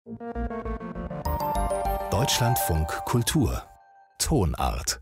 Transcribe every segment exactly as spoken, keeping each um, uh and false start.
Deutschlandfunk Kultur Tonart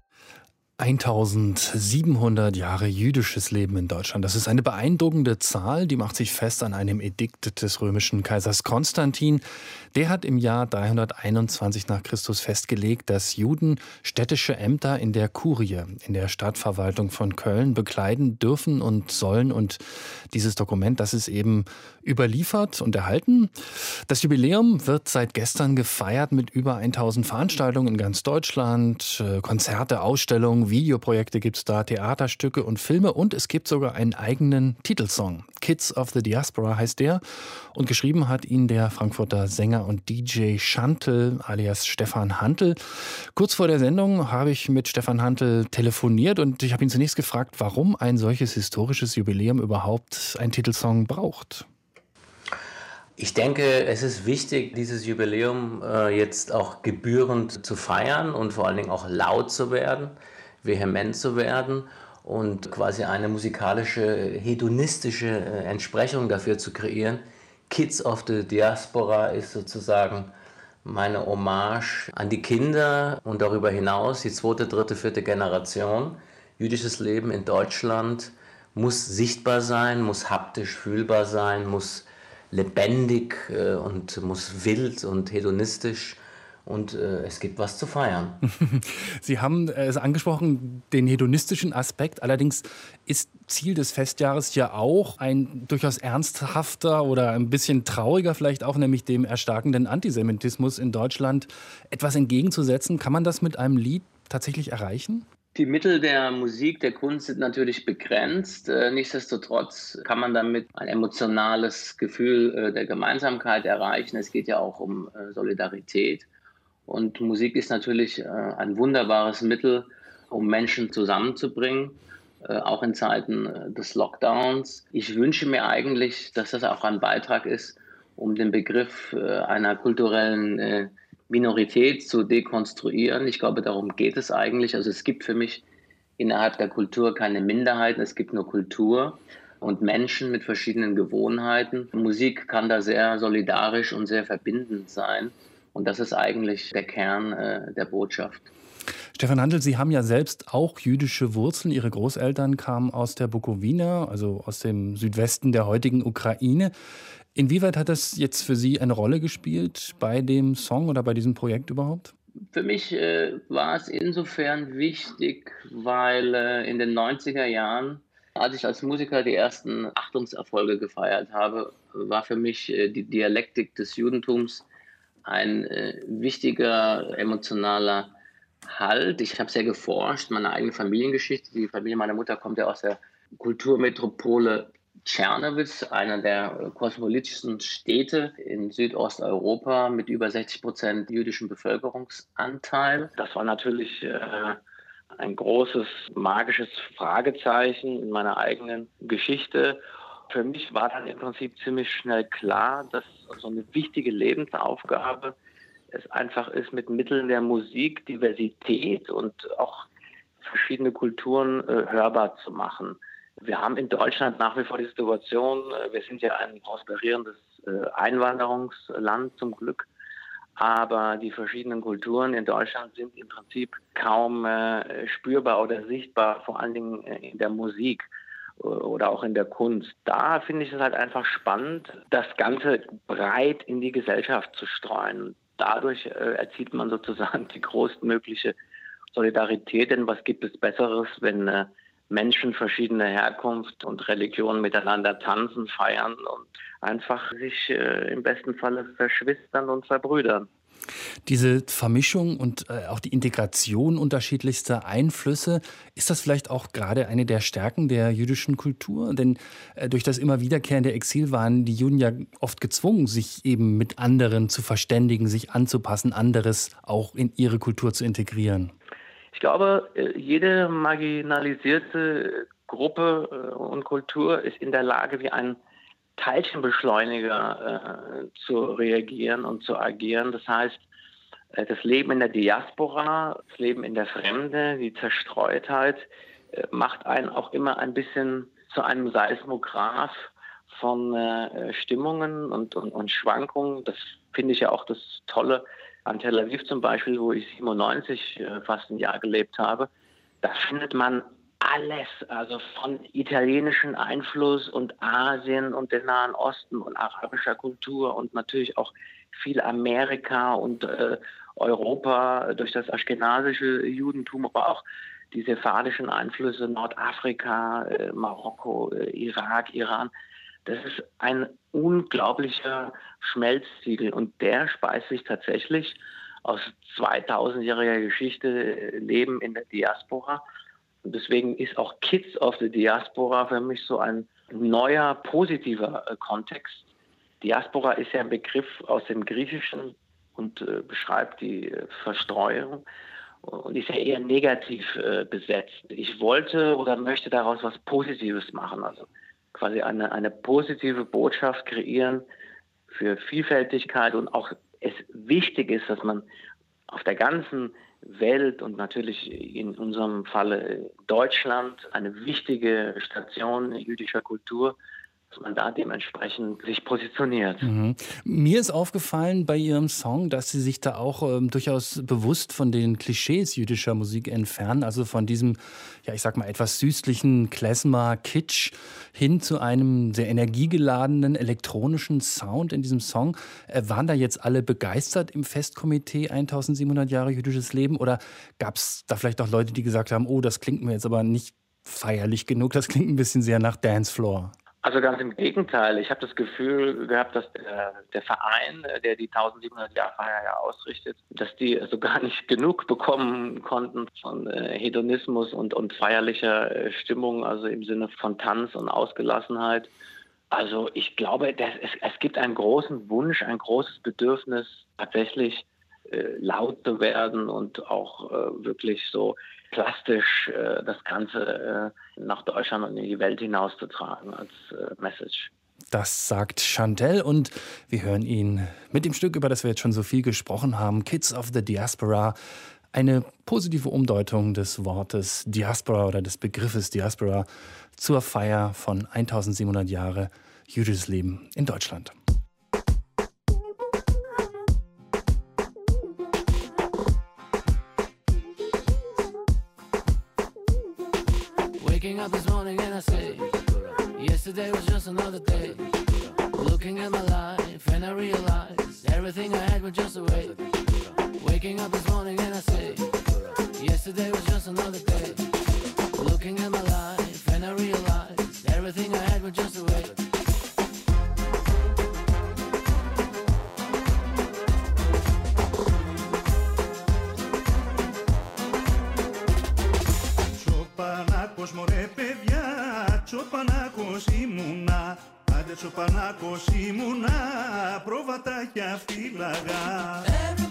eintausendsiebenhundert Jahre jüdisches Leben in Deutschland. Das ist eine beeindruckende Zahl, die macht sich fest an einem Edikt des römischen Kaisers Konstantin. Der hat im Jahr dreihunderteinundzwanzig nach Christus festgelegt, dass Juden städtische Ämter in der Kurie, in der Stadtverwaltung von Köln, bekleiden dürfen und sollen. Und dieses Dokument, das ist eben überliefert und erhalten. Das Jubiläum wird seit gestern gefeiert mit über tausend Veranstaltungen in ganz Deutschland, Konzerte, Ausstellungen, Videoprojekte gibt es da, Theaterstücke und Filme und es gibt sogar einen eigenen Titelsong. Kids of the Diaspora heißt der und geschrieben hat ihn der Frankfurter Sänger und D J Schantl alias Stefan Hantl. Kurz vor der Sendung habe ich mit Stefan Hantl telefoniert und ich habe ihn zunächst gefragt, warum ein solches historisches Jubiläum überhaupt einen Titelsong braucht. Ich denke, es ist wichtig, dieses Jubiläum äh, jetzt auch gebührend zu feiern und vor allen Dingen auch laut zu werden, vehement zu werden und quasi eine musikalische, hedonistische äh, Entsprechung dafür zu kreieren. Kids of the Diaspora ist sozusagen meine Hommage an die Kinder und darüber hinaus die zweite, dritte, vierte Generation. Jüdisches Leben in Deutschland muss sichtbar sein, muss haptisch fühlbar sein, muss lebendig äh, und muss wild und hedonistisch und äh, es gibt was zu feiern. Sie haben es angesprochen, den hedonistischen Aspekt. Allerdings ist Ziel des Festjahres ja auch ein durchaus ernsthafter oder ein bisschen trauriger vielleicht auch, nämlich dem erstarkenden Antisemitismus in Deutschland etwas entgegenzusetzen. Kann man das mit einem Lied tatsächlich erreichen? Die Mittel der Musik, der Kunst sind natürlich begrenzt. Nichtsdestotrotz kann man damit ein emotionales Gefühl der Gemeinsamkeit erreichen. Es geht ja auch um Solidarität. Und Musik ist natürlich ein wunderbares Mittel, um Menschen zusammenzubringen, auch in Zeiten des Lockdowns. Ich wünsche mir eigentlich, dass das auch ein Beitrag ist, um den Begriff einer kulturellen Minorität zu dekonstruieren. Ich glaube, darum geht es eigentlich. Also es gibt für mich innerhalb der Kultur keine Minderheiten, es gibt nur Kultur und Menschen mit verschiedenen Gewohnheiten. Musik kann da sehr solidarisch und sehr verbindend sein. Und das ist eigentlich der Kern äh, der Botschaft. Stefan Hantl, Sie haben ja selbst auch jüdische Wurzeln. Ihre Großeltern kamen aus der Bukowina, also aus dem Südwesten der heutigen Ukraine. Inwieweit hat das jetzt für Sie eine Rolle gespielt bei dem Song oder bei diesem Projekt überhaupt? Für mich äh, war es insofern wichtig, weil äh, in den neunziger Jahren, als ich als Musiker die ersten Achtungserfolge gefeiert habe, war für mich äh, die Dialektik des Judentums ein äh, wichtiger emotionaler Halt. Ich habe sehr geforscht, meine eigene Familiengeschichte. Die Familie meiner Mutter kommt ja aus der Kulturmetropole Czernowitz, einer der kosmopolitischsten Städte in Südosteuropa mit über sechzig Prozent jüdischem Bevölkerungsanteil. Das war natürlich äh, ein großes magisches Fragezeichen in meiner eigenen Geschichte. Für mich war dann im Prinzip ziemlich schnell klar, dass so eine wichtige Lebensaufgabe es einfach ist, mit Mitteln der Musik Diversität und auch verschiedene Kulturen äh, hörbar zu machen. Wir haben in Deutschland nach wie vor die Situation, wir sind ja ein prosperierendes Einwanderungsland zum Glück, aber die verschiedenen Kulturen in Deutschland sind im Prinzip kaum spürbar oder sichtbar, vor allen Dingen in der Musik oder auch in der Kunst. Da finde ich es halt einfach spannend, das Ganze breit in die Gesellschaft zu streuen. Dadurch erzielt man sozusagen die größtmögliche Solidarität, denn was gibt es Besseres, wenn Menschen verschiedener Herkunft und Religion miteinander tanzen, feiern und einfach sich äh, im besten Falle verschwistern und verbrüdern. Diese Vermischung und äh, auch die Integration unterschiedlichster Einflüsse, ist das vielleicht auch gerade eine der Stärken der jüdischen Kultur? Denn äh, durch das immer wiederkehrende Exil waren die Juden ja oft gezwungen, sich eben mit anderen zu verständigen, sich anzupassen, anderes auch in ihre Kultur zu integrieren. Ich glaube, jede marginalisierte Gruppe und Kultur ist in der Lage, wie ein Teilchenbeschleuniger äh, zu reagieren und zu agieren. Das heißt, äh, das Leben in der Diaspora, das Leben in der Fremde, die Zerstreutheit äh, macht einen auch immer ein bisschen zu einem Seismograph von äh, Stimmungen und, und, und Schwankungen. Das finde ich ja auch das Tolle an Tel Aviv zum Beispiel, wo ich siebenundneunzig äh, fast ein Jahr gelebt habe. Da findet man alles, also von italienischen Einfluss und Asien und den Nahen Osten und arabischer Kultur und natürlich auch viel Amerika und äh, Europa durch das aschkenasische Judentum, aber auch die sephardischen Einflüsse, Nordafrika, äh, Marokko, äh, Irak, Iran. Das ist ein unglaublicher Schmelztiegel und der speist sich tatsächlich aus zweitausendjähriger Geschichte, äh, Leben in der Diaspora. Und deswegen ist auch Kids of the Diaspora für mich so ein neuer, positiver äh, Kontext. Diaspora ist ja ein Begriff aus dem Griechischen und äh, beschreibt die äh, Verstreuung und ist ja eher negativ äh, besetzt. Ich wollte oder möchte daraus was Positives machen, also quasi eine, eine positive Botschaft kreieren für Vielfältigkeit und auch es wichtig ist, dass man auf der ganzen Welt und natürlich in unserem Falle Deutschland eine wichtige Station jüdischer Kultur, dass man da dementsprechend sich positioniert. Mhm. Mir ist aufgefallen bei Ihrem Song, dass Sie sich da auch ähm, durchaus bewusst von den Klischees jüdischer Musik entfernen, also von diesem, ja ich sag mal, etwas süßlichen Klezmer-Kitsch hin zu einem sehr energiegeladenen elektronischen Sound in diesem Song. Äh, waren da jetzt alle begeistert im Festkomitee eintausendsiebenhundert Jahre jüdisches Leben oder gab es da vielleicht auch Leute, die gesagt haben, oh, das klingt mir jetzt aber nicht feierlich genug, das klingt ein bisschen sehr nach Dancefloor? Also ganz im Gegenteil. Ich habe das Gefühl gehabt, dass der, der Verein, der die tausendsiebenhundert-Jahr-Feier ja ausrichtet, dass die also gar nicht genug bekommen konnten von äh, Hedonismus und, und feierlicher äh, Stimmung, also im Sinne von Tanz und Ausgelassenheit. Also ich glaube, dass es, es gibt einen großen Wunsch, ein großes Bedürfnis, tatsächlich äh, laut zu werden und auch äh, wirklich so plastisch äh, das Ganze äh, nach Deutschland und in die Welt hinauszutragen als äh, Message. Das sagt Chantelle und wir hören ihn mit dem Stück, über das wir jetzt schon so viel gesprochen haben, Kids of the Diaspora. Eine positive Umdeutung des Wortes Diaspora oder des Begriffes Diaspora zur Feier von eintausendsiebenhundert Jahre jüdisches Leben in Deutschland. Waking up this morning and I say, yesterday was just another day. Looking at my life and I realize everything I had was just a wait. Waking up this morning and I say, yesterday was just another day. Looking at my life and I realize everything I had was just a wait. Τσοπανάκος μωρέ παιδιά, τσοπανάκος ήμουνα. Άντε τσοπανάκος ήμουνα, προβατάκια φύλαγα.